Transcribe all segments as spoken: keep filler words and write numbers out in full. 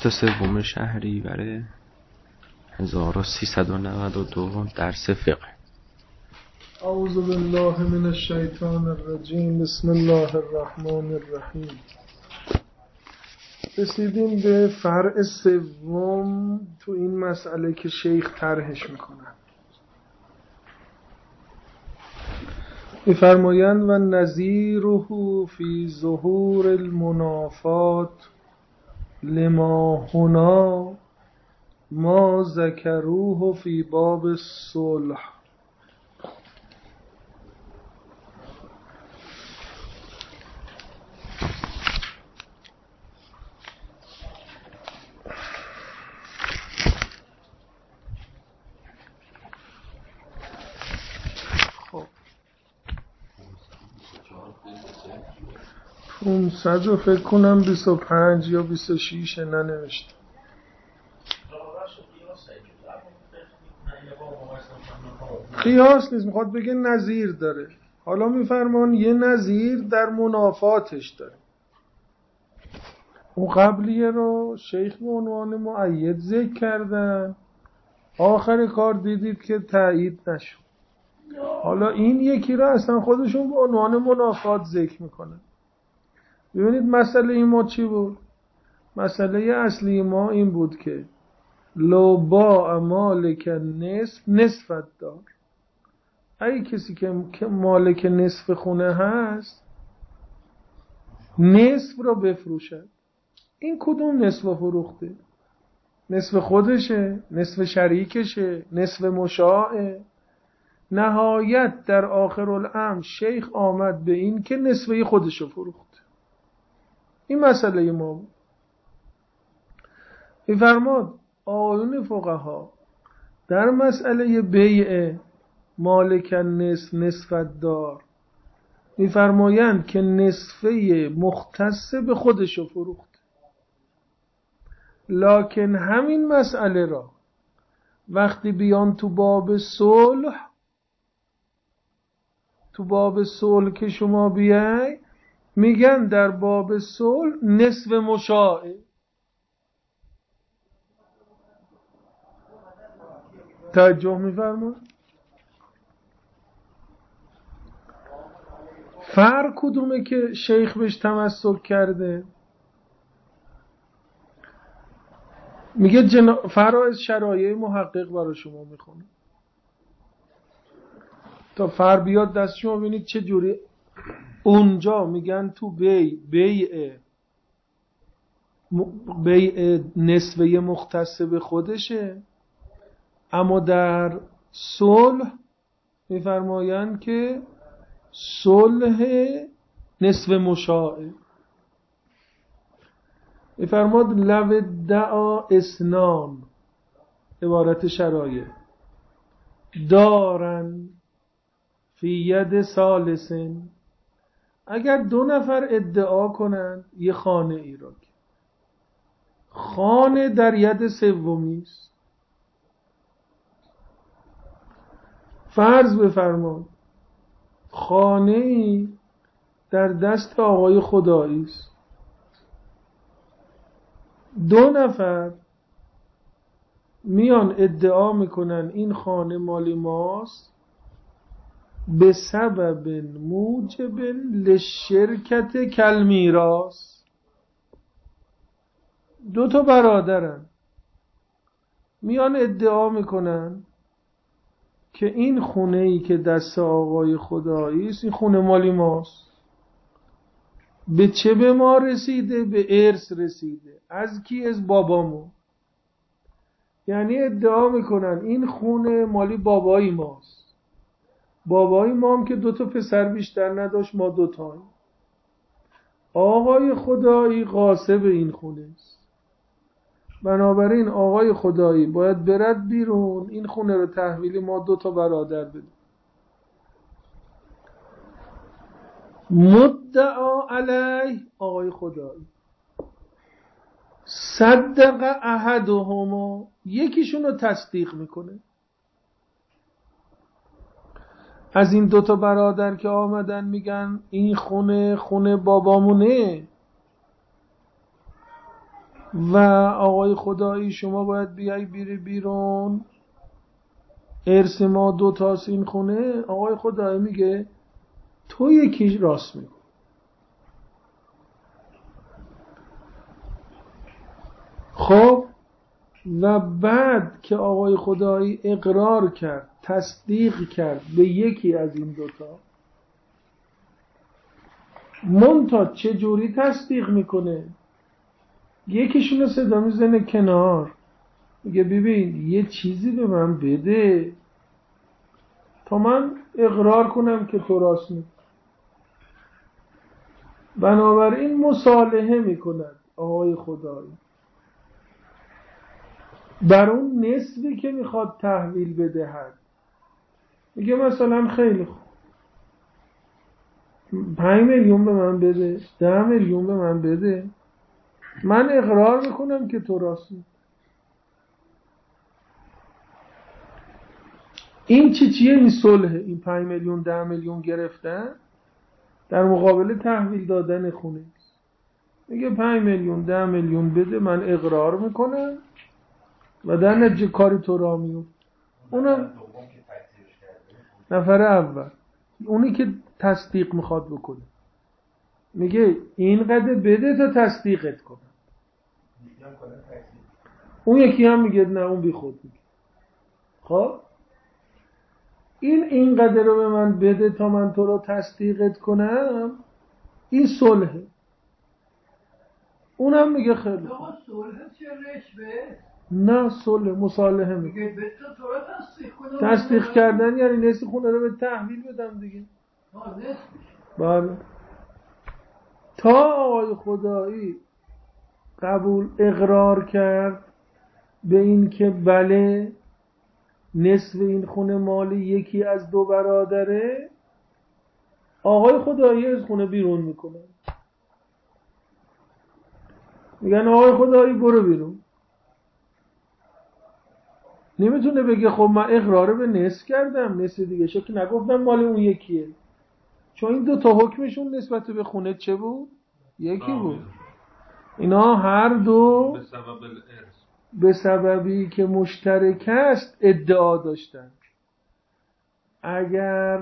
بیست و سوم شهریور هزار و سیصد و نود و دو درس فقه. اعوذ بالله من الشیطان الرجیم. بسم الله الرحمن الرحیم. رسیدیم به فرع سوم تو این مسئله که شیخ طرحش میکنن. میفرمایند و نظیره فی ظهور المنافات لما هنا ما ذکروه فی باب الصلح. پونصد و فکر کنم بیست و پنج یا بیست و شیش ننوشتم. قیاس نیست، میخواد بگه نظیر داره. حالا میفرمان یه نظیر در منافاتش داره. اون قبلیه رو شیخ به عنوان مؤید ذکر کردن، آخر کار دیدید که تایید نشد. حالا این یکی رو اصلا خودشون به عنوان منافات ذکر میکنن. ببینید مسئله ما چی بود؟ مسئله اصلی ما این بود که لو با مالک نصف نصفت دار. اگه کسی که مالک نصف خونه هست نصف رو بفروشد، این کدوم نصف فروخته؟ نصف خودشه؟ نصف شریکشه؟ نصف مشاعه؟ نهایت در آخر الامر شیخ آمد به این که نصفه خودشو فروخت. این مسئله ما بود. میفرماد آیون فقها در مسئله بیع مالک نصف نصفت دار میفرمایند که نصفه مختص به خودشو فروخت، لکن همین مسئله را وقتی بیان تو باب صلح تو باب صلح که شما بیای میگن در باب صلح نصف مشاعه. توجه میفرمایید. فرق کدومه که شیخ بهش تمسک کرده؟ میگه جنا... فرائض شرایع محقق برای شما میخونه تا فر بیاد دست شما. ببینید چه جوری اونجا میگن تو بی بیع بیع نسبه مختص به خودشه، اما در صلح میفرمایند که صلح نصف مشاعه. میفرماد لو دعا اسنان، عبارت شرایع، دارن فی ید ثالثن، اگر دو نفر ادعا کنند یه خانه ای را، خانه در ید سومی است. فرض بفرماد خانه ای در دست آقای خدایی است، دو نفر میان ادعا میکنن این خانه مال ماست به سبب موجب لشرکت کالمیراث. دو تا برادرن میان ادعا میکنن که این خونه ای که دست آقای خدایی است این خونه مال ماست. به چه به ما رسیده؟ به ارث رسیده. از کی؟ از بابامون. یعنی ادعا میکنن این خونه مالی بابای ماست. بابای ما هم که دو تا پسر بیشتر نداشت، ما دو تاییم. آقای خدایی غاصب این خونه است، بنابراین آقای خدایی باید برد بیرون این خونه رو تحویل ما دو تا برادر بده. مدعا علیه آقای خدایی، صدق احدهما، یکیشون رو تصدیق میکنه. از این دوتا برادر که آمدن میگن این خونه خونه بابامونه، و آقای خدایی شما باید بیای بیری بیرون، ارث ما دو تاست این خونه. آقای خدایی میگه تو یکی راست میگو. خب و بعد که آقای خدایی اقرار کرد، تصدیق کرد به یکی از این دوتا، منتها چه جوری تصدیق میکنه؟ یکیشون رو صدا میزنه کنار، میگه ببین یه چیزی به من بده تا من اقرار کنم که تو راست میگی. بنابراین مصالحه میکند آقای خدایی بر اون نصفی که میخواد تحویل بدهد. میگه مثلا خیلی خوب پنج میلیون به من بده، ده میلیون به من بده، من اقرار میکنم که تو راست میگی. این چی چیه؟ این صلحه. این پنج میلیون ده میلیون گرفتن در مقابل تحویل دادن خونه. میگه پنج میلیون ده میلیون بده، من اقرار میکنم و در نتیجه کاری تو را میفته. اونم نفر اول، اونی که تصدیق میخواد بکنه، میگه اینقدر بده تا تصدیقت کنم. اون یکی هم میگه نه، اون بی خود میگه. خب این اینقدر رو به من بده تا من تو رو تصدیقت کنم، این صلحه. اونم میگه خیلی خوب. نه صلح، مصالحه میگه. تصدیق کردن یعنی نصف خونه رو به تحویل بدم دیگه. بله. تا آقای خدایی قبول اقرار کرد به این که بله نصف این خونه مال یکی از دو برادره، آقای خدایی از خونه بیرون میکنه. میگن آقای خدایی برو بیرون. نمیتونه بگه خب من اقراره به نصف کردم، نصف دیگه شو که نگفتم مال اون یکیه، چون این دو تا حکمشون نسبت به خونه چه بود؟ یکی بود. اینا هر دو به سبب الارث، به سببی که مشترک است ادعا داشتن. اگر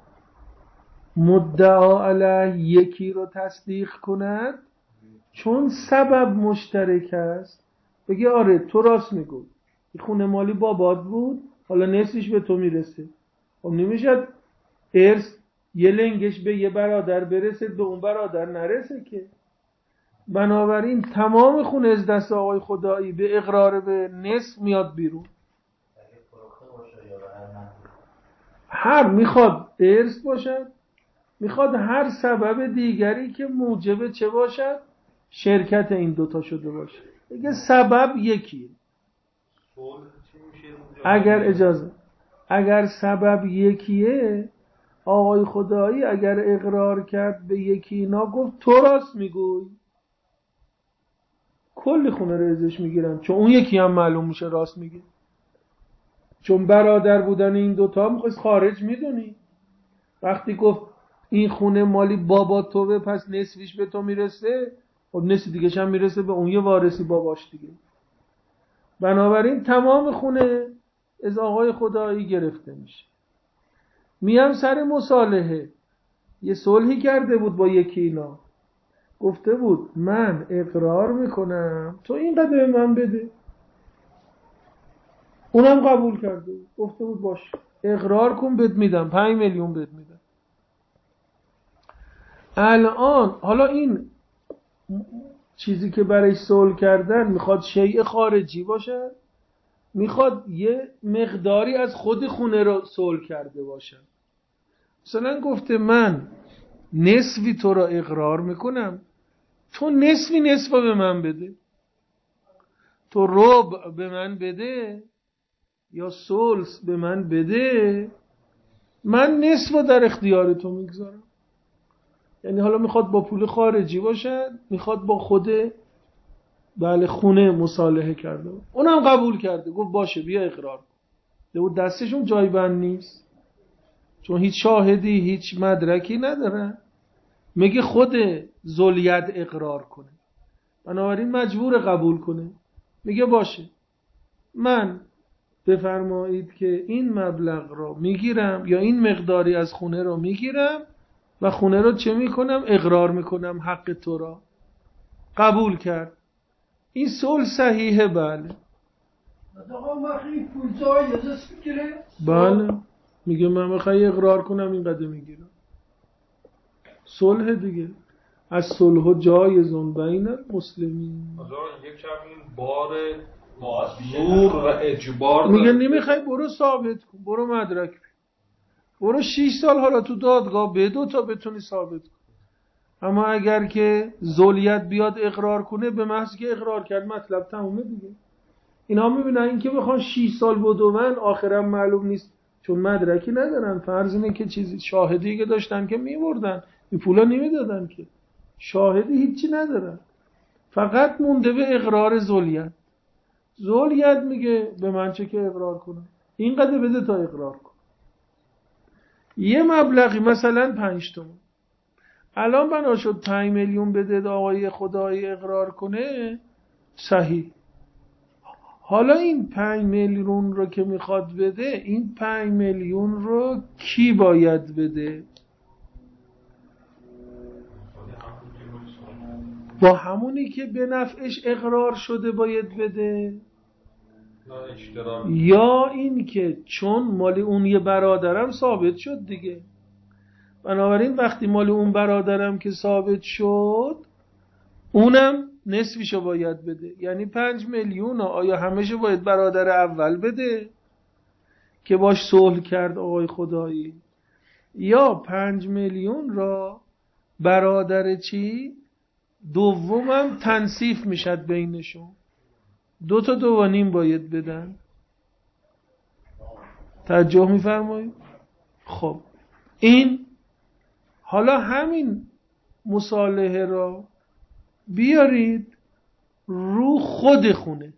مدعا علیه یکی رو تصدیق کند، چون سبب مشترک است، بگه آره تو راست میگو، این خونه مالی بابات بود، حالا نصفش به تو میرسه. خب نمیشد ارث یه لنگش به یه برادر برسه به اون برادر نرسه که. بنابراین تمام خونه از دست آقای خدایی به اقرار به نصف میاد بیرون. هر میخواد ارث باشد، میخواد هر سبب دیگری که موجب چه باشد؟ شرکت این دوتا شده باشه. دیگه سبب یکیه. اگر اجازه اگر سبب یکیه، آقای خدایی اگر اقرار کرد به یکی اینا، گفت تو راست میگوی، کلی خونه رو ازش میگیرن، چون اون یکی هم معلوم میشه راست میگه. چون برادر بودن این دوتا میخواست خارج میدونی. وقتی گفت این خونه مالی بابا توه پس نصفش به تو میرسه، خب نصف دیگه هم میرسه به اون یه وارثی باباش دیگه. بنابراین تمام خونه از آقای خدایی گرفته میشه. میام سر مصالحه، یه صلحی کرده بود با یکی اینا، گفته بود من اقرار میکنم تو اینقدر به من بده. اونم قبول کرده بود، گفته بود باش اقرار کن بهت میدم، پنج میلیون بهت میدم. الان حالا این چیزی که برای صلح کردن میخواد شیء خارجی باشه، میخواد یه مقداری از خود خونه رو صلح کرده باشه. مثلا گفته من نصفی تو را اقرار میکنم، تو نصفی نصف به من بده، تو ربع به من بده یا ثلث به من بده، من نصف در اختیار تو میگذارم. یعنی حالا میخواد با پول خارجی باشه، میخواد با خود بله خونه مصالحه کرده، اونم قبول کرده، گفت باشه بیا اقرار کن. و دستشون جای بند نیست، چون هیچ شاهدی هیچ مدرکی نداره. میگه خود ذوالید اقرار کنه. بنابراین مجبور قبول کنه. میگه باشه من بفرمایید که این مبلغ رو میگیرم یا این مقداری از خونه رو میگیرم و خونه رو چه میکنم؟ اقرار میکنم حق تو را. قبول کرد. این صلح صحیحه؟ بله. بله میگه من میخوای اقرار کنم اینقدر میگیرم. صلح دیگه. از صلح جایزون بین المسلمین. یک کم این بار زور و اجبار میگه نمیخوای برو ثابت کن، برو مدرک بی. برو شیش سال حالا تو دادگاه بدو تا بتونی ثابت کن. اما اگر که ذلیت بیاد اقرار کنه، به محض که اقرار کرد مطلب تمومه دیگه. اینا میبینن این که بخوان شیش سال بدون آخرم معلوم نیست، چون مدرکی ندارن. فرض اینه که چیزی شاهدی که داشتن که میبردن، این پولا نمیدادن که، شاهدی هیچی ندارن، فقط مونده به اقرار ذلیت. ذلیت میگه به من چه که اقرار کنم، اینقدر بده تا اقرار کن. یه مبلغی مثلا پنج تومن، الان بنا شد پنج میلیون بده آقای خدایی اقرار کنه، صحیح. حالا این پنج میلیون رو که میخواد بده، این پنج میلیون رو کی باید بده؟ با همونی که به نفعش اقرار شده باید بده، یا این که چون مال اون یه برادرم ثابت شد دیگه، بنابراین وقتی مال اون برادرم که ثابت شد، اونم نصفشو باید بده. یعنی پنج میلیون آیا همه‌شو باید برادر اول بده که باش صلح کرد آقای خدایی، یا پنج میلیون را برادر چی؟ دومم تنصیف میشد بینشون، دو تا دو و نیم باید بدن. توجه میفرمایید؟ خب این حالا همین مصالحه را بیارید رو خود خونه.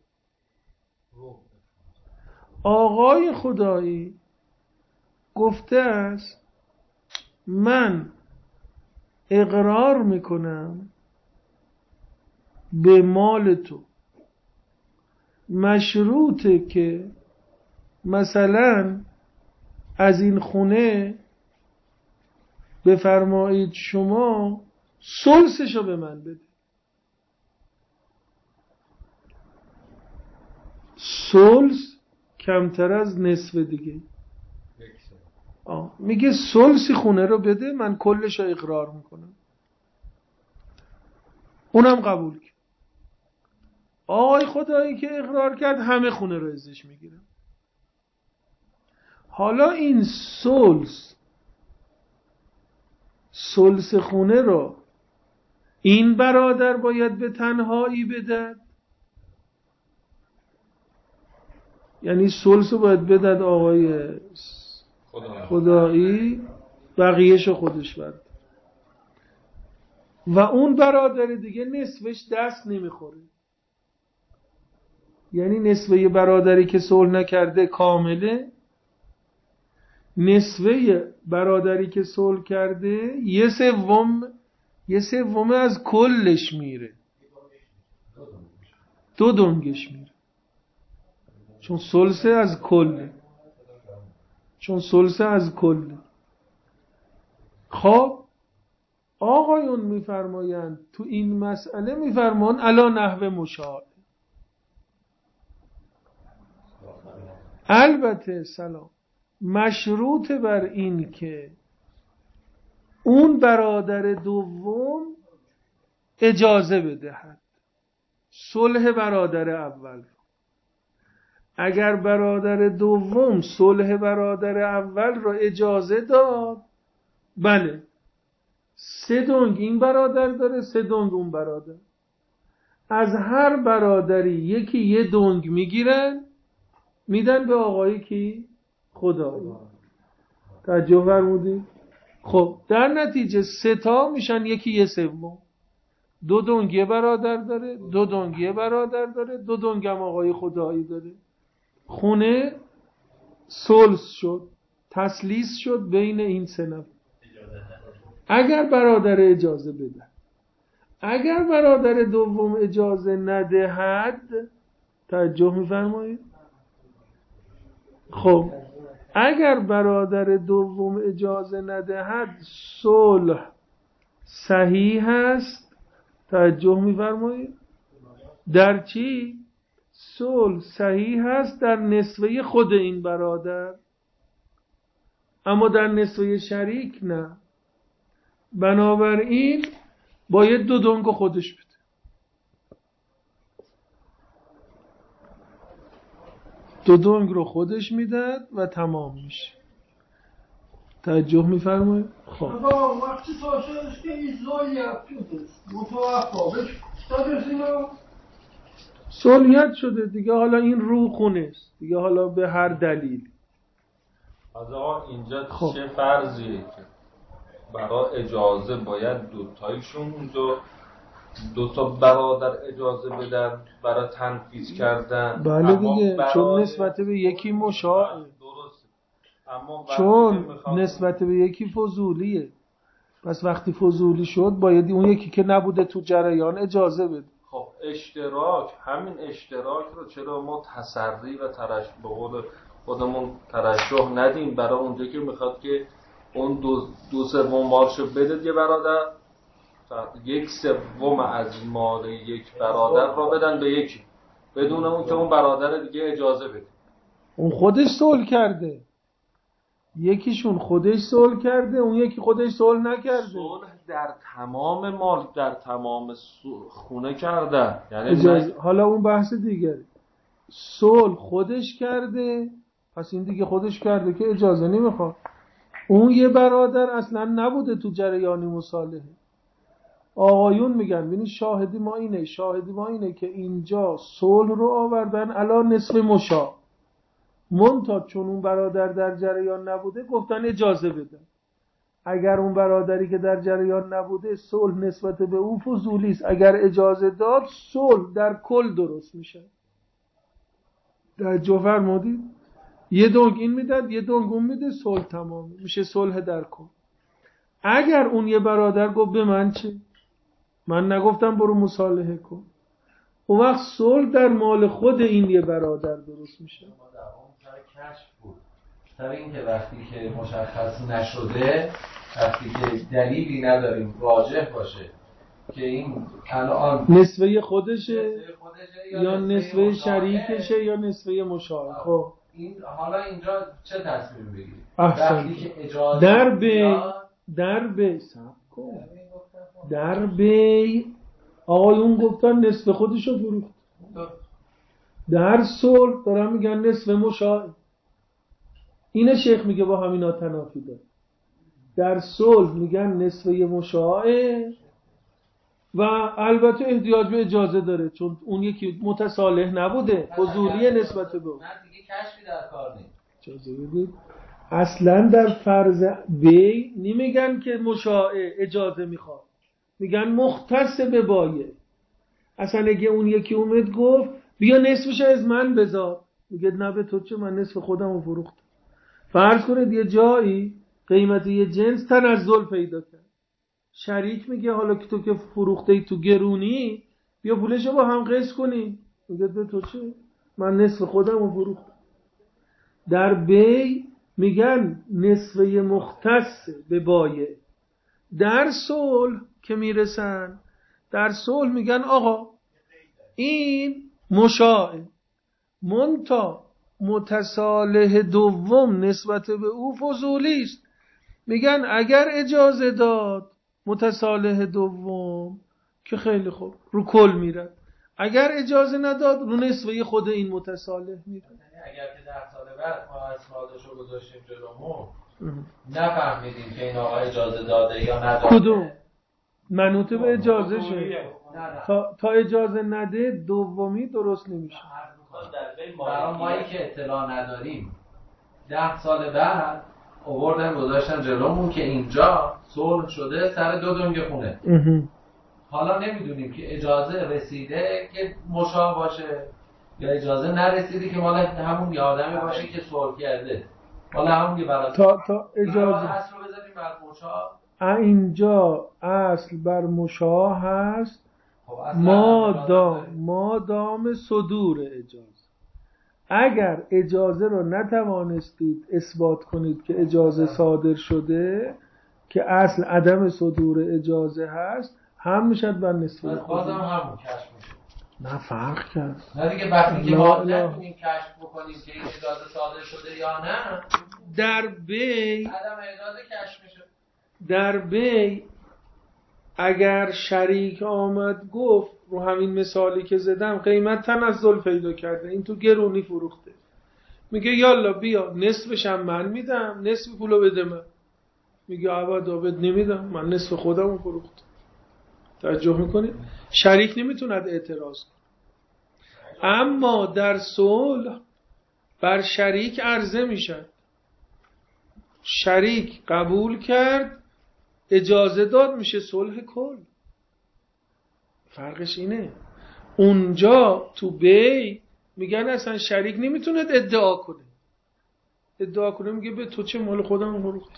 آقای خدایی گفته است من اقرار میکنم به مال تو، مشروطه که مثلا از این خونه بفرمایید شما ثلثشو به من بده. ثلث کمتر از نصف دیگه. آه. میگه ثلثی خونه رو بده، من کلش رو اقرار میکنم. اونم قبول کرد. آقای خدایی که اقرار کرد همه خونه رو ازش میگیرم. حالا این ثلث ثلث خونه رو این برادر باید به تنهایی بدد، یعنی ثلث باید بدد آقای خدایی، بقیهشو خودش برد، و اون برادر دیگه نصفش دست نمیخوره. یعنی نصفه یه برادری که صلح نکرده کامله، نصفه برادری که صلح کرده یه سوم یه سوم از کلش میره، دو دنگش میره، چون ثلث از کله چون ثلث از کله. خب آقایون میفرمایند تو این مسئله، میفرمان علا نحو مشاهده. البته سلام مشروط بر این که اون برادر دوم اجازه بدهد صلح برادر اول. اگر برادر دوم صلح برادر اول را اجازه داد، بله سه دنگ این برادر داره، سه دنگ اون برادر، از هر برادری یکی یه دنگ میگیرن میدن به آقایی کی؟ خدایی. توجه فرمودید؟ خب در نتیجه سه تا میشن یکی یه سوم. دو دنگ یه برادر داره، دو دنگ یه برادر داره، دو دنگ هم آقای خدایی داره. خونه ثلث شد، تسلیس شد بین این سه نفر. اگر برادر اجازه بده، اگر برادر دوم اجازه ندهد، توجه می‌فرمایید؟ خب اگر برادر دوم اجازه ندهد صلح صحیح است. توجه می‌فرمایید؟ در چی؟ صلح صحیح است در نسبه خود این برادر، اما در نسبه شریک نه. بنابراین باید دو دنگو خودش بده. دو دنگ رو خودش میداد و تمام میشه. توجه میفرمایید؟ خب وقتی تاشش که این زولیت شده متوقعش دادشینا صلحیت شده دیگه، حالا این رو خونه است دیگه، حالا به هر دلیل. از آقا اینجا خب. چه فرضیه که برای اجازه باید دوتایشون اونجا دوتا برادر اجازه بدن برای تنفیذ کردن؟ بله دیگه، برای... چون نسبت به یکی مشاعه، درست، اما چون میخواد... نسبت به یکی فضولیه. پس وقتی فضولی شد باید اون یکی که نبوده تو جریان اجازه بده. خب اشتراک، همین اشتراک رو چرا ما تسری و ترشح به قول خودمون ترشح ندیم برای اونجا که میخواد که اون دو, دو سوم مالشو بده یه برادر، یک سوم از مال یک برادر رو بدن به یکی بدون اون که اون برادر دیگه اجازه بده. اون خودش صلح کرده، یکیشون خودش صلح کرده، اون یکی خودش صلح نکرده. صلح در تمام مال، در تمام خونه کرده، یعنی اجازه... حالا اون بحث دیگره. صلح خودش کرده، پس این دیگه خودش کرده که اجازه نمیخواد. اون یه برادر اصلا نبوده تو جریان مصالحه. آقایون میگن ببین شاهدی ما اینه، شاهدی ما اینه که اینجا صلح رو آوردن علا نصف مشاع، منتها چون اون برادر در جریان نبوده گفتن اجازه بدن. اگر اون برادری که در جریان نبوده صلح نسبت به او فضولی است، اگر اجازه داد صلح در کل درست میشه. در جوفر مودی یه دنگ این میداد یه دنگ اون میده، صلح تمام میشه، صلح در کل. اگر اون یه برادر گفت به من چه، من نگفتم برو مصالحه کن، اون وقت صلح در مال خود این یه برادر درست میشه. ما در اون سر کشف بود، سر این که وقتی که مشخص نشده، وقتی که دلیلی نداریم راجح باشه که این الان نسبه خودشه, نسبه خودشه یا, یا نسبه شریکشه یا نسبه مشاهد. خب این حالا اینجا چه تصمیم بگیریم؟ وقتی که اجازه در بی در بی سب کن در بی آقایون گفتن نصف خودشو فروخت، در صلح دارن میگن نصف مشاهد. اینه شیخ میگه با همینا تنافی داره. در صلح میگن نصف مشاهد و البته احتیاج به اجازه داره، چون اون یکی متصالح نبوده، فضولی نسبت به اون. من دیگه کشفی در کار نیست. اجازه بدید، اصلا در فرض بی نمیگن که مشاع اجازه میخواد، میگن مختص به بایع. اصلا اگه اون یکی اومد گفت بیا نصفش از من بذار، میگه نه به تو چه، من نصف خودم رو فروختم. فرض کنید یه جایی قیمت یه جنس تنزل پیدا کرد، شریک میگه حالا که تو که فروخته ای تو گرونی بیا پولشو با هم قسط کنی، میگه به تو چه، من نصف خودم رو فروختم. در بی میگن نصفه مختص به بایع. در صلح که میرسن، در صلح میگن آقا این مشاع، منتها متصالح دوم نسبت به او فضولی است. میگن اگر اجازه داد متصالح دوم که خیلی خوب رو کل میره، اگر اجازه نداد رو نسبه خود این متصالح میره. اگر که ده سال بعد ما اسنادش رو گذاشتیم جلومون نفهمیدیم که این آقا اجازه داده یا نداده، کدوم منوط به اجازه شه، تا, تا اجازه نده دومی درست نمیشه. برای مایی که اطلاع نداریم ده سال بعد آوردن گذاشتن جلومون که اینجا صلح شده سر دو دنگ خونه. حالا نمیدونیم که اجازه رسیده که مشابه باشه یا اجازه نرسیده که مال همون یه آدمی باشه که صلح کرده، مال همون یه برای تا تا اجازه اصل رو بذاریم بر مشابه اینجا اصل بر مشاع هست مادام مادام صدور اجازه. اگر اجازه رو نتوانستید اثبات کنید که اجازه صادر شده، که اصل عدم صدور اجازه هست، هم میشد بر نسبه خود. بازم همون کشف میشه. نه فرق کرد. نه دیگه وقتی که ما نتونیم کشف بکنیم که این اجازه صادر شده یا نه، در بی عدم اجازه کشف میشه. در بی اگر شریک آمد گفت رو همین مثالی که زدم قیمت تنزل پیدا کرده، این تو گرونی فروخته، میگه یالا بیا نصفشم من میدم، نصف پولو بده من. میگه عبد عبد نمیدم، من نصف خودمو فروختم. توجه میکنید؟ شریک نمیتوند اعتراض کنه. اما در صلح بر شریک عرضه میشد، شریک قبول کرد، اجازه داد، میشه صلح کل. فرقش اینه. اونجا تو بی میگن اصلا شریک نمیتونه ادعا کنه. ادعا کنه میگه به تو چه، مال خودم فروختم.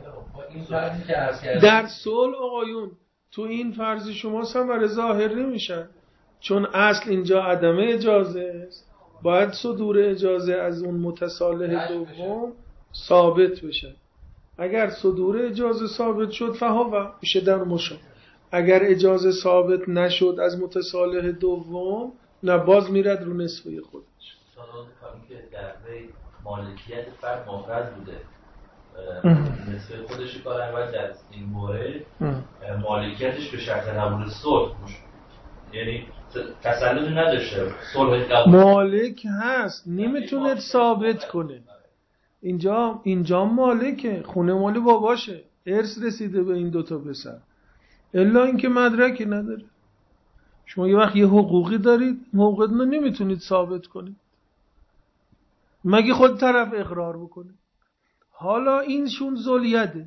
در صلح آقایون تو این فرض شما ثمره ظاهر نمیشه، چون اصل اینجا عدم اجازه است، باید صدور اجازه از اون متصالح دوم ثابت بشه. اگر صدور اجازه ثابت شد فهو میشه در مشاع. اگر اجازه ثابت نشد از متصالح دوم، نه باز میرد رو نصفه خودش. سوال کنم که در وی مالکیت فرد مفرد بوده، نصفه خودش کار اول در این مورد مالکیتش به شرط قبول صلح، یعنی تسلط نداشته صلح قبول، مالک هست نمیتونه ثابت کنه. اینجا اینجا مالکه، خونه مال باباشه، ارث رسیده به این دوتا پسر، الا اینکه مدرکی نداره. شما یه وقت یه حقوقی دارید، حقوقتون رو نمیتونید ثابت کنید مگه خود طرف اقرار بکنه. حالا اینشون ذوالیده،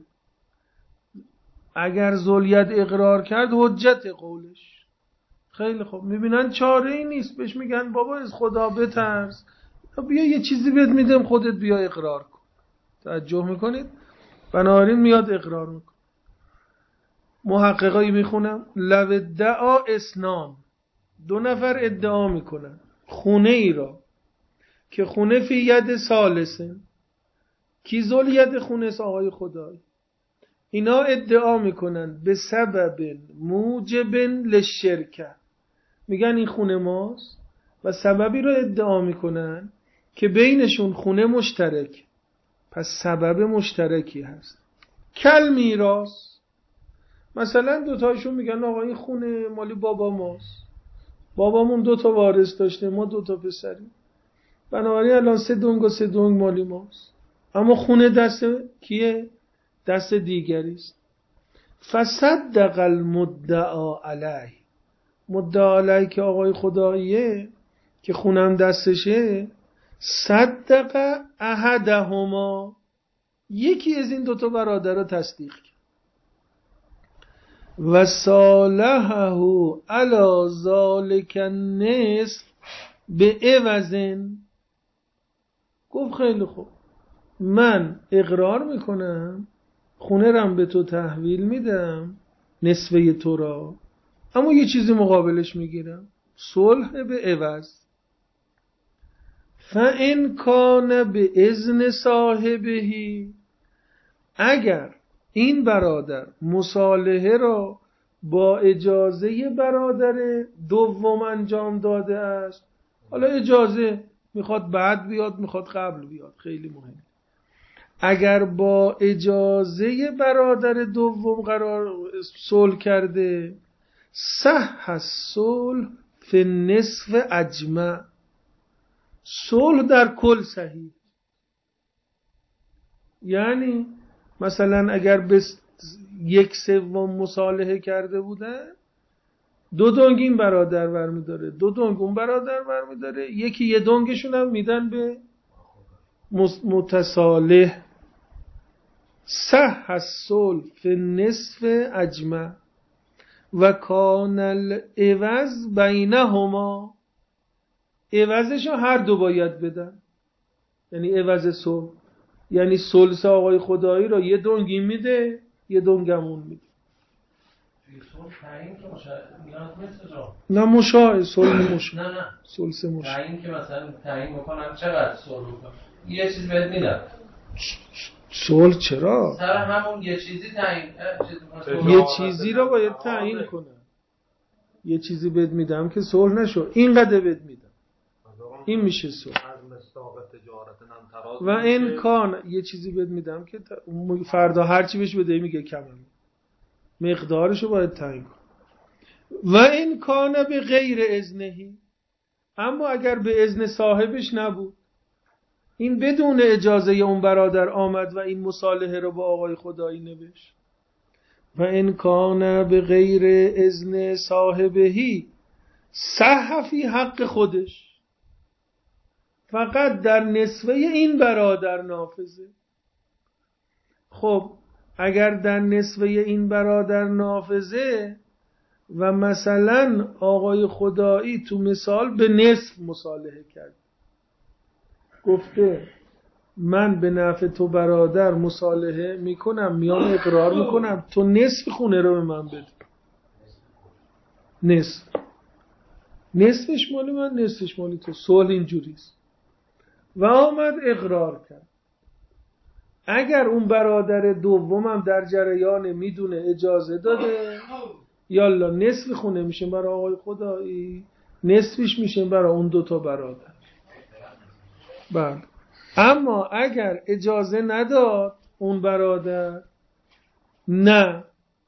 اگر ذوالید اقرار کرد حجت قولش. خیلی خوب، میبینن چاره ای نیست، بهش میگن بابا از خدا بترس، بیا یه چیزی بهت میدم خودت بیا اقرار کن. توجه میکنید؟ بنابراین میاد اقرار میکن. محققایی میخونم لو ادعا اسنان، دو نفر ادعا میکنن خونه ای را که خونه فی ید ثالثه، کی ذوالید خونه است؟ آقای خدای. اینا ادعا میکنن به سبب موجب للشرکه، میگن این خونه ماست و سببی رو ادعا میکنن که بینشون خونه مشترک، پس سبب مشترکی هست. کل میراث، مثلا دوتایشون میگن آقا این خونه مالی بابا ماست، بابامون دوتا وارث داشته، ما دوتا پسریم، بنابراین الان سه دنگ و سه دنگ مالی ماست، اما خونه دست کیه؟ دست دیگری است. فصدق المدعا علیه، مدعا علیه که آقای خداییه که خونم دستشه، صدق احدهما، یکی از این دوتا برادر رو تصدیق کرد. و صالحه علی ذالک النصف به عوضن، گفت خیلی خوب من اقرار میکنم خونه رم به تو تحویل میدم نصفه تو را، اما یه چیزی مقابلش میگیرم، صلح به عوض. فَإِنْ کَانَ بِإِذْنِ صاحبهی، اگر این برادر مصالحه را با اجازه برادر دوم انجام داده است، حالا اجازه میخواد بعد بیاد میخواد قبل بیاد، خیلی مهم، اگر با اجازه برادر دوم قرار صلح کرده، صح الصلح فی النصف اجمع، صلح در کل صحیح. یعنی مثلا اگر به یک سوم مصالحه کرده بودن، دو دنگ این برادر برمیداره، دو دنگ اون برادر برمیداره، یکی یه دنگشون هم میدن به متصالح. صح الصلح فی النصف اجمع و کان العوض بینهما، عوضشو هر دو باید بدن، یعنی عوض صلح، یعنی ثلث آقای خدایی را یه دنگی میده، یه دنگمون میده. تعیین که میاد مثل جا نه مشاع صلح مشاع نه نه سلس مشاع تعیین که مثلا تعیین بکنم چقدر صلح بکنم یه چیز بهت میدم صلح چرا؟ سر همون یه چیزی تعیین یه چیزی رو باید تعیین کنم. یه چیزی بهت میدم که صلح نشو، اینقدر بهت میدم، این میشه صلح. و این کان یه چیزی بهت میدم که فردا هر چی بهش بده میگه کمم، مقدارشو باید تعیین کن. و این کان به غیر اذنهی، اما اگر به اذن صاحبش نبود، این بدون اجازه اون برادر آمد و این مصالحه رو با آقای خدایی نوشت. و این کان به غیر اذن صاحبهی صح فی حق خودش، فقط در نسبه این برادر نافذه. خب اگر در نسبه این برادر نافذه و مثلا آقای خدایی تو مثال به نصف مصالحه کرد، گفته من به نفع تو برادر مصالحه میکنم، میام اقرار میکنم تو نصف خونه رو به من بده، نصف نصفش مال من نصفش مال تو، صلح اینجوریست. و آمد اقرار کرد. اگر اون برادر دومم در جریان میدونه اجازه داده، یالا نصف خونه میشه برای آقای خدایی، نصفش میشه برای اون دوتا برادر. بله. اما اگر اجازه نداد اون برادر، نه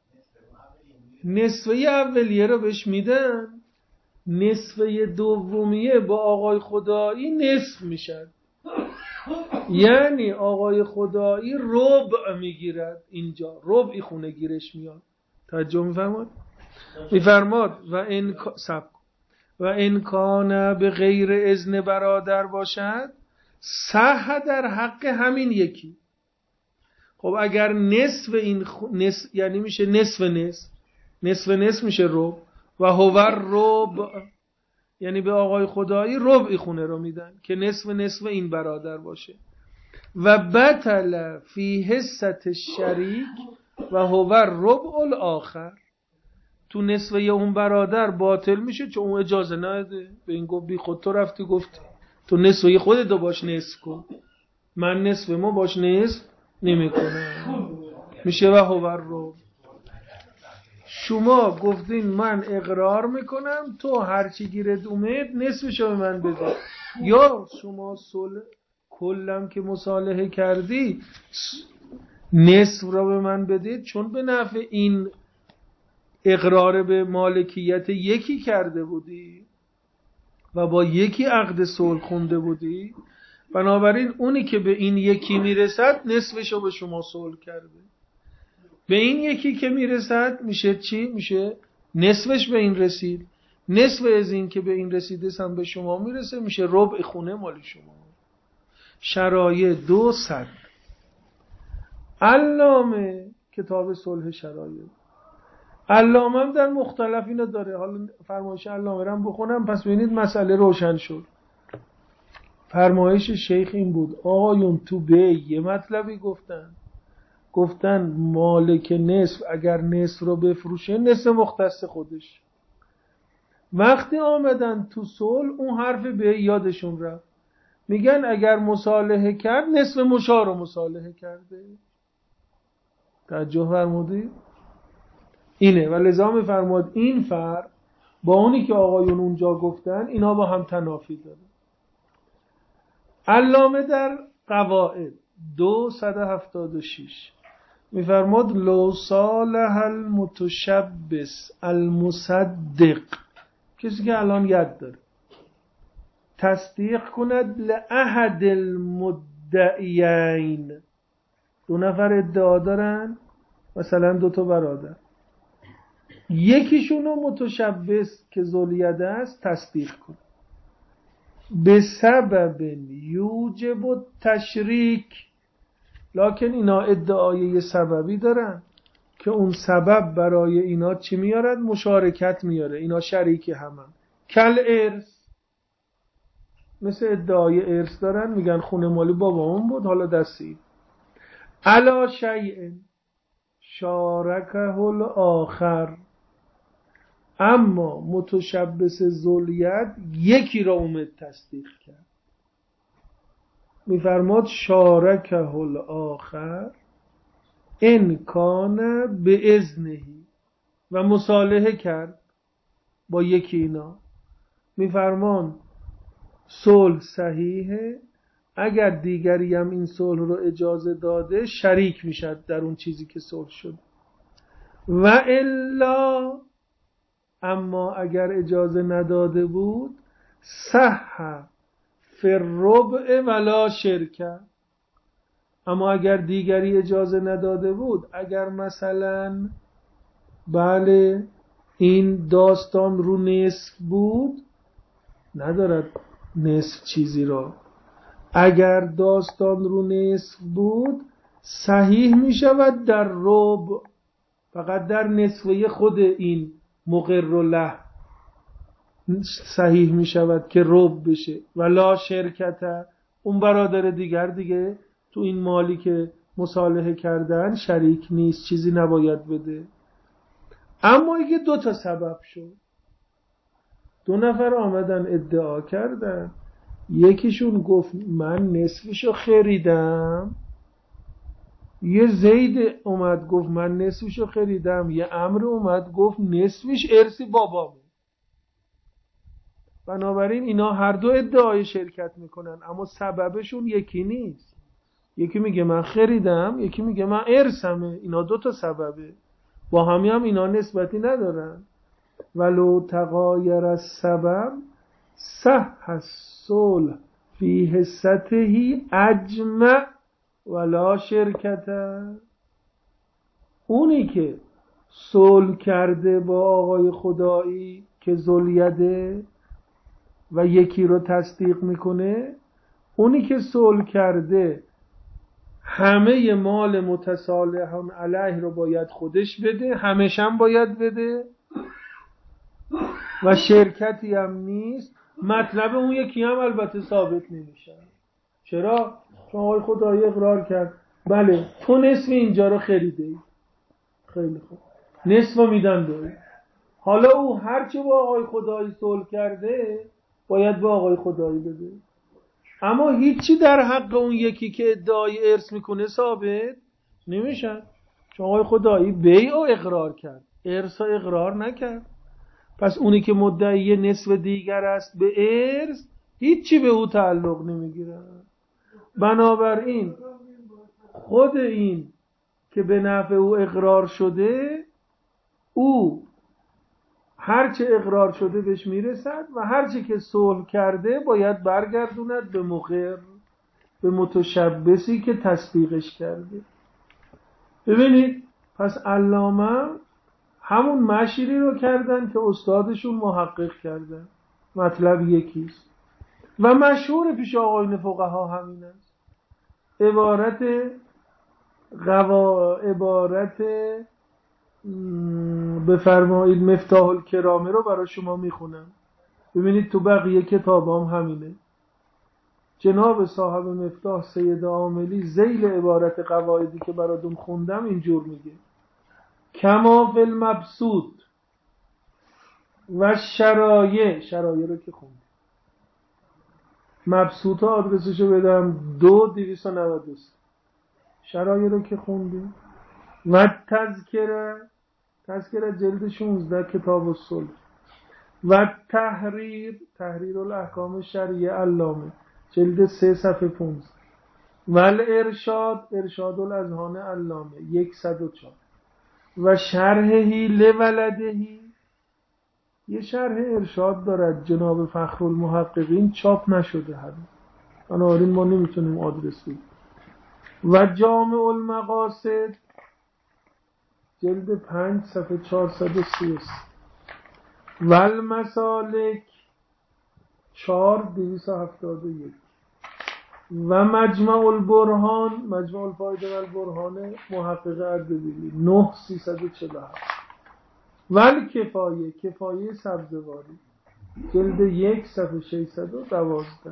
نصفه اولیه رو بهش میدن، نصفه دومیه با آقای خدایی نصف میشن، یعنی آقای خدایی ربع میگیرد. اینجا ربعی خونه گیرش میاد. توجه میفرماد؟ میفرماد و این سب و این کان به غیر اذن برادر باشد صح در حق همین یکی. خب اگر نصف این خ... نصف یعنی میشه نصف نصف نصف نصف میشه ربع و هو ربع، یعنی به آقای خدایی ربع خونه رو میدن که نصف نصف این برادر باشه. و بطل فی حصت الشریک و هو ربع الاخر، تو نصفه اون برادر باطل میشه چون اون اجازه نده. به این گفت بی خود تو رفتی گفتی تو نصفه خودت رو باش نصف کن، من نصف ما باش نصف نمی کنم، میشه و هو ربع. شما گفتین من اقرار میکنم تو هرچی گیرت اومد نصفشو به من بده، یا شما صلح کلم که مصالحه کردی نصف را به من بده، چون به نفع این اقرار به مالکیت یکی کرده بودی و با یکی عقد صلح خونده بودی، بنابراین اونی که به این یکی میرسد نصفشو به شما صلح کرده، به این یکی که میرسد میشه چی؟ میشه نصفش به این رسید، نصف از این که به این رسیده هم به شما میرسه، میشه ربع خونه مال شما. شرایع دو صد علامه کتاب صلح شرایع، علامه هم در مختلف اینا داره. حالا فرمایش علامه رو هم بخونم پس ببینید مسئله روشن شد. فرمایش شیخ این بود آقایون تو بی یه مطلبی گفتن، گفتن مالک نصف اگر نصف رو بفروشه نصف مختص خودش. وقتی آمدن تو صلح اون حرف به یادشون رفت، میگن اگر مصالحه کرد نصف مشاع رو مصالحه کرده. توجه فرمودید؟ اینه و لذا میفرماد این فرق با اونی که آقایون اونجا گفتن اینا با هم تنافی داره. علامه در قواعد دو صد و هفتاد و شش میفرماد لو صالح المتشبس المصدق، کسی که الان ید داره تصدیق کند لأحد المدعیین، دو نفر ادعا دارن مثلا دو تا برادر، یکیشونو متشبس که ذوالید است تصدیق کن به سبب یوجب التشریک، لکن اینا ادعای یه سببی دارن که اون سبب برای اینا چی میارد؟ مشارکت میاره، اینا شریک همن. کل ارث، مثل ادعای ارث دارن، میگن خونه مالی بابامون بود حالا دستی. علا شیء، شارکه الاخر، اما متشبث ذولیت یکی را اومد تصدیق کرد. میفرماد شارکه الاخر ان کان باذنه، و مصالحه کرد با یکی اینا. میفرمان صلح صحیحه اگر دیگری هم این صلح رو اجازه داده شریک میشد در اون چیزی که صلح شد. و الا، اما اگر اجازه نداده بود صح فی الربع ولا شرکه، اما اگر دیگری اجازه نداده بود، اگر مثلا بله این داستان رو نصف بود، ندارد نصف چیزی را، اگر داستان رو نصف بود صحیح می شود در ربع، فقط در نصفه خود این مقر له صحیح می شود که ربع بشه. ولا شرکت، اون برادر دیگر دیگه تو این مالی که مصالحه کردن شریک نیست، چیزی نباید بده. اما اگه دو تا سبب شد، دو نفر آمدن ادعا کردن، یکیشون گفت من نصفشو خریدم، یه زید اومد گفت من نصفشو خریدم، یه عمرو اومد گفت نصفش ارثی بابامه. بنابراین اینا هر دو ادعای شرکت میکنن اما سببشون یکی نیست. یکی میگه من خریدم، یکی میگه من ارثمه. اینا دو تا سببه، با همی هم اینا نسبتی ندارن. ولو تغایر السبب صح الصلح فی حصته اجمع ولا شرکت. اونی که صلح کرده با آقای خدایی که ذوالیده و یکی رو تصدیق میکنه، اونی که صلح کرده همه مال متصالحان علیه رو باید خودش بده، همشم باید بده و شرکتی هم نیست. مطلب اون یکی هم البته ثابت نمیشه. چرا؟ چون آقای خدایی اقرار کرد بله تو نصف اینجا رو خریده ای. خیلی خوب، نصف رو میدن دوی. حالا او هرچی با آقای خدایی صلح کرده باید با آقای خدایی بده، اما هیچی در حق اون یکی که ادعای ارث میکنه ثابت نمیشه، چون آقای خدایی بیع و اقرار کرد، ارث و اقرار نکرد. پس اونی که مدعی نصف دیگر است به ارث هیچی به او تعلق نمیگیره. بنابراین خود این که به نفع او اقرار شده، او هرچه اقرار شده بهش میرسد و هرچه که صلح کرده باید برگردوند به مقر، به متشبثی که تصدیقش کرده. ببینید پس علامه همون مشیری رو کردن که استادشون محقق کردن، مطلب یکیست و مشهور پیش آقایون فقها همین است. عبارت قوا عبارت بفرمایید مفتاح الکرامه رو برای شما میخونم، ببینید تو بقیه کتابام همینه. جناب صاحب مفتاح سید عاملی ذیل عبارت قواعدی که براتون خوندم اینجور میگه: کما فی المبسوط و شرایع، شرایع رو که خوندم، مبسوط ها آدرسشو بدم دو دویست و نود و سه، شرایع رو که خوندیم. و تذکره، تذکره جلد شانزده کتاب الصلح. و تحریر، تحریر الاحکام شرعیه علامه جلد سه صفحه پانزده. و الارشاد، ارشاد الاذهان علامه صد و چهار. و شرحهی لولدهی، یه شرح ارشاد دارد جناب فخرالمحققین، چاپ نشده هنوز، بنابراین ما نمیتونیم آدرس بدیم. و جامع المقاصد جلد پنج صفحه چهارصد و سی و سه. و المسالک چهار دویست و هفتاد و یک. و مجمع البرهان، مجمع الفایده و البرهان محقق اردبیلی نه سیصد و چهل و هفت. و الکفایه، کفایه سبزواری جلد یک صفحه ششصد و دوازده.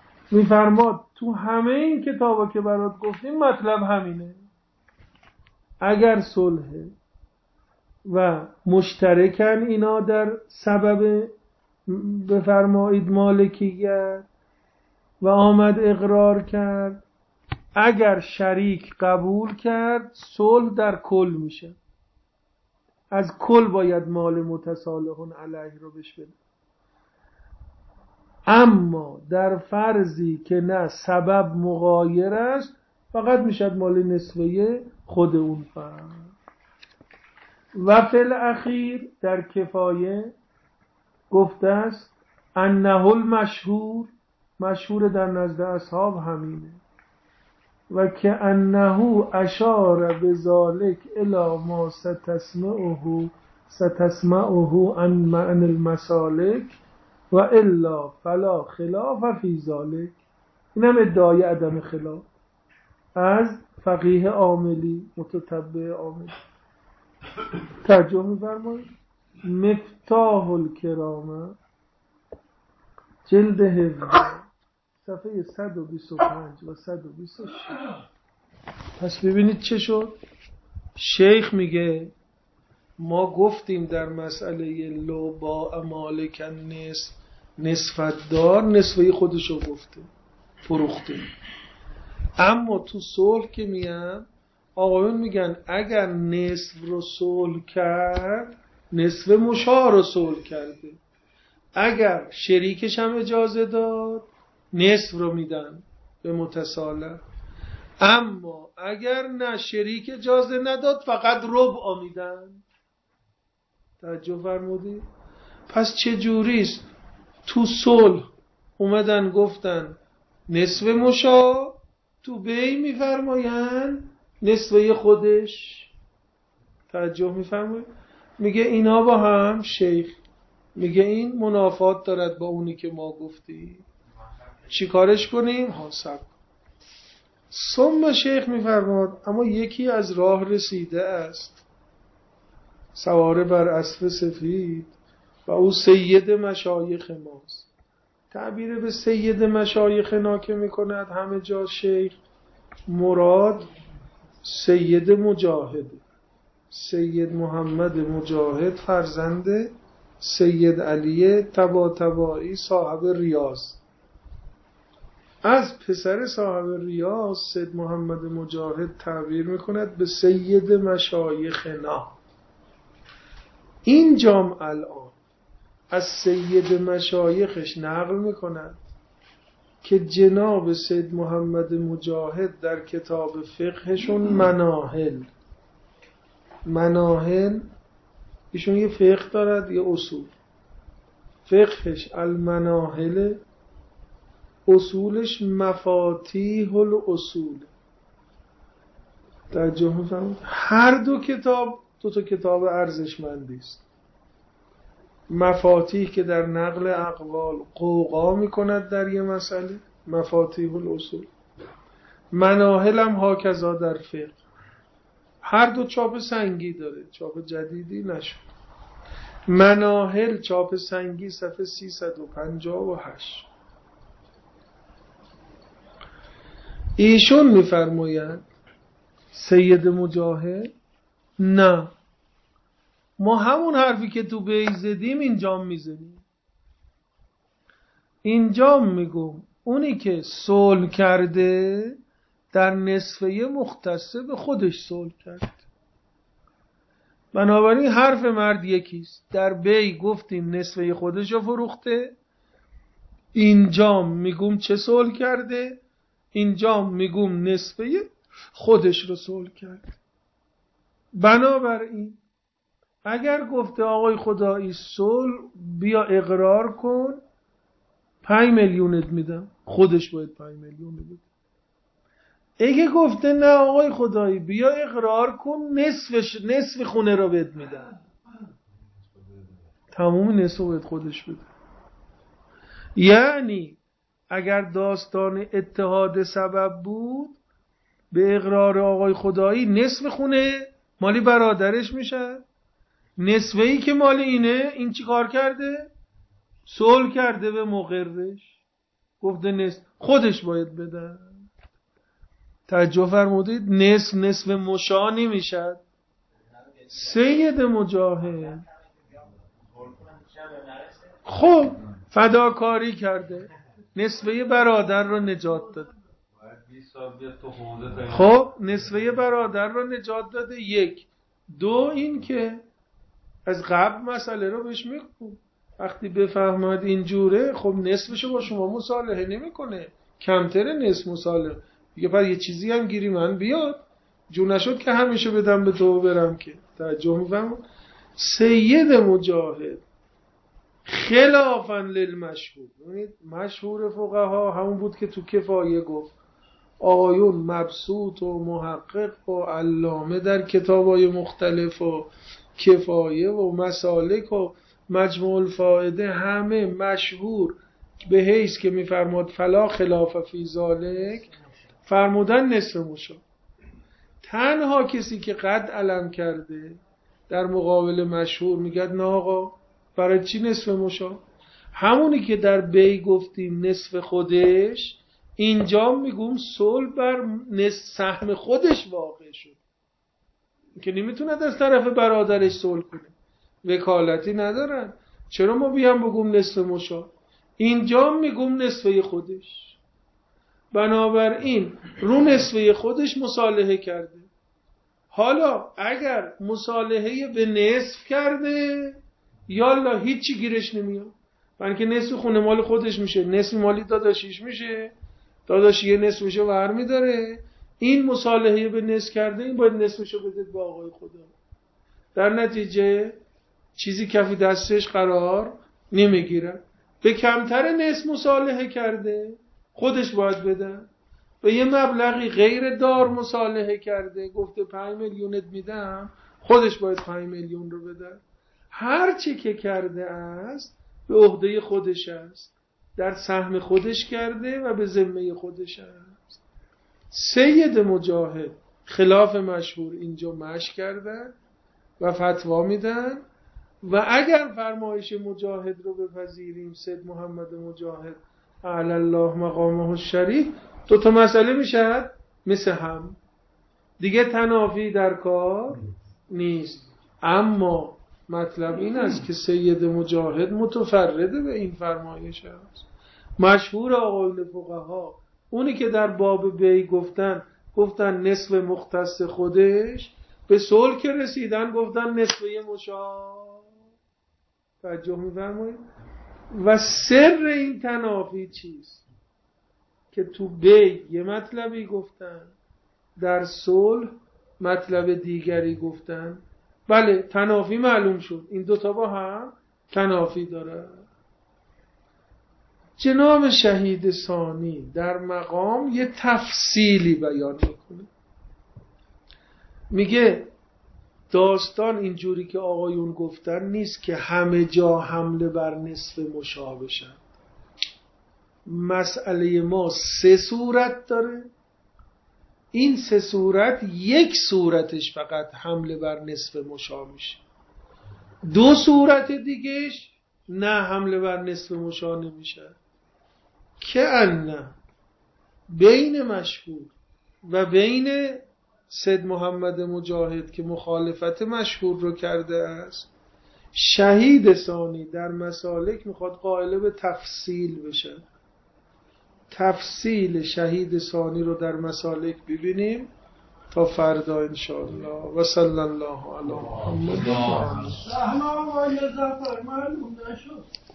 میفرماد تو همه این کتابا که برات گفتیم مطلب همینه. اگر صلح و مشترکن اینا در سبب بفرمایید مالکیت و آمد اقرار کرد، اگر شریک قبول کرد صلح در کل میشه، از کل باید مال متصالحون علیه رو بهش بده. اما در فرضی که نه سبب مغایر است فقط میشد مال نسبه خود اون فرد. و فی الاخیر در کفایه گفته است انه المشهور، مشهور در نزد اصحاب همینه، و که انه اشار بذالک الی ما ستسمعه ستسمعه عن معنی المسالک و الا فلا خلاف فی ذالک. این هم ادعای عدم خلاف از فقیه عاملی متتبع عاملی. ترجمه می‌فرمایید مفتاح الکرامه جلد هفده صفحه صد و بیست و پنج و صد و بیست و شش. پس ببینید چه شد. شیخ میگه ما گفتیم در مسئله لو با امالک نصف نصفت دار نصفه خودشو گفته فروخته، اما تو صلح که میان آقایون میگن اگر نصف رو صلح کرد نصف مشاع رو صلح کرده، اگر شریکش هم اجازه داد نصف رو میدن به متصالح، اما اگر نه شریک اجازه نداد فقط ربع میدن. توجه فرمودید؟ پس چه جوریست؟ تو صلح اومدن گفتن نصف مشاع، تو بی میفرماین نصفه خودش. توجه میفرمایید؟ میگه اینا با هم شیخ میگه این منافات دارد با اونی که ما گفتی، چی کارش کنیم؟ ها سب ثم شیخ میفرماد اما یکی از راه رسیده است، سواره بر اسب سفید و او سید مشایخ ماست. تعبیر به سید مشایخنا که میکند همه جا شیخ، مراد سید مجاهد، سید محمد مجاهد فرزند سید علی طباطبایی صاحب ریاض. از پسر صاحب ریاض سید محمد مجاهد تعبیر میکند به سید مشایخنا. این جام الان از سید مشایخش نقل میکند که جناب سید محمد مجاهد در کتاب فقهشون مناهل مناهل ایشون یه فقه دارد یه اصول، فقهش المناهل، اصولش مفاتیح الاصول. توجه می‌فرمایید؟ هر دو کتاب دو تا کتاب ارزشمندی است. مفاتیح که در نقل اقوال قوقا میکند در یه مسئله، مفاتیح الاصول. مناهل هم هاکذا در فقه. هر دو چاپ سنگی داره، چاپ جدیدی نشد. مناهل چاپ سنگی صفحه سیصد و پنجاه و هشت. ایشون میفرمایند سید مجاهد نه، ما همون حرفی که تو بی زدیم اینجام میزنیم. اینجام میگم اونی که صلح کرده در نصفه مختصه به خودش صلح کرد، بنابراین حرف مرد یکیست. در بی گفتیم نصفه خودش رو فروخته، اینجام میگم چه صلح کرده، اینجام میگم نصفه خودش رو صلح کرد. بنابراین اگر گفته آقای خدایی صلح بیا اقرار کن پنج میلیونت میدم، خودش باید پنج میلیون بده. اگه گفته نه آقای خدایی بیا اقرار کن نصفش نصف خونه رو بهت میدم، تموم نصف باید خودش بده. یعنی اگر داستان اتحاد سبب بود به اقرار آقای خدایی نصف خونه مالی برادرش میشه، نصفه ای که مال اینه این چی کار کرده؟ صلح کرده به مقرش، گفته نصف خودش باید بده. توجه فرمودید؟ نصف نصف مشا نمیشد. سید مجاهد خب فداکاری کرده، نصفه برادر رو نجات داده. خب نصفه برادر رو نجات داده. یک دو این که از قبل مسئله رو بهش میگم، وقتی بفهمد اینجوره خب نصفشو با شما مصالحه نمیکنه، کمتر نصف مصالحه دیگه. بعد یه چیزی هم گیری من بیاد، جو نشد که همیشه بدم به تو برم که. توجه میفهم؟ سید مجاهد خلافاً للمشهور، یعنی مشهور فقها همون بود که تو کفایه گفت آقایون مبسوط و محقق و علامه در کتابای مختلف و کفایه و مسالک و مجموع الفائده همه مشهور به حیث که میفرماد فلا خلاف فی ذالک، فرمودن نصف مشا. تنها کسی که قد علم کرده در مقابل مشهور میگه نه آقا برای چی نصف مشا؟ همونی که در بی گفتیم نصف خودش، اینجا میگم صلح بر نصف سهم خودش واقع شد که نمیتوند از طرف برادرش صلح کنه، وکالتی ندارن. چرا ما بیام بگم نصف مشا؟ اینجا میگم نصفه خودش. بنابراین رو نصفه خودش مصالحه کرده. حالا اگر مصالحه به نصف کرده یالا هیچی گیرش نمیاد، برای که نصف خونه مال خودش میشه، نصف مالی داداشیش میشه، داداش یه نصفشو برمی داره. این مصالحه به نصف کرده، این باید نصفشو بده به آقای خدا. در نتیجه چیزی کف دستش قرار نمیگیره. به کمتر نصف مصالحه کرده خودش باید بده. به یه مبلغی غیر دار مصالحه کرده، گفته پنج میلیونت میدم، خودش باید پنج میلیون رو بده. هر چی که کرده است به عهده خودش است، در سهم خودش کرده و به ذمه خودش است. سید مجاهد خلاف مشهور اینجا مشی کردن و فتوا میدن. و اگر فرمایش مجاهد رو بپذیریم، سید محمد مجاهد اعلی الله مقامه الشریف، دو تا مسئله میشد مثل هم دیگه، تنافی در کار نیست. اما مطلب این است که سید مجاهد متفرده به این فرمایش است. مشهور آقایون فقها اونی که در باب بی گفتن گفتن نصف مختص خودش، به صلح که رسیدن گفتن نصفه مشا. توجه می‌فرمایید؟ و سر این تنافی چیست؟ که تو بی یه مطلبی گفتن، در صلح مطلب دیگری گفتن. بله تنافی معلوم شد، این دوتا با هم تنافی داره. جناب شهید ثانی در مقام یه تفصیلی بیان میکنه، میگه داستان اینجوری که آقایون گفتن نیست که همه جا حمله بر نصف مشا بشن. مسئله ما سه صورت داره، این سه صورت یک صورتش فقط حمله بر نصف مشا میشه، دو صورت دیگهش نه حمله بر نصف مشا نمیشه. که ان بین مشهور و بین سید محمد مجاهد که مخالفت مشهور رو کرده است، شهید ثانی در مسالک میخواد قائل به تفصیل بشه. تفصیل شهید ثانی رو در مسالک ببینیم تا فردا انشاءالله. و صلی الله علی محمد. صحنه آقای ظفر معلوم نشد.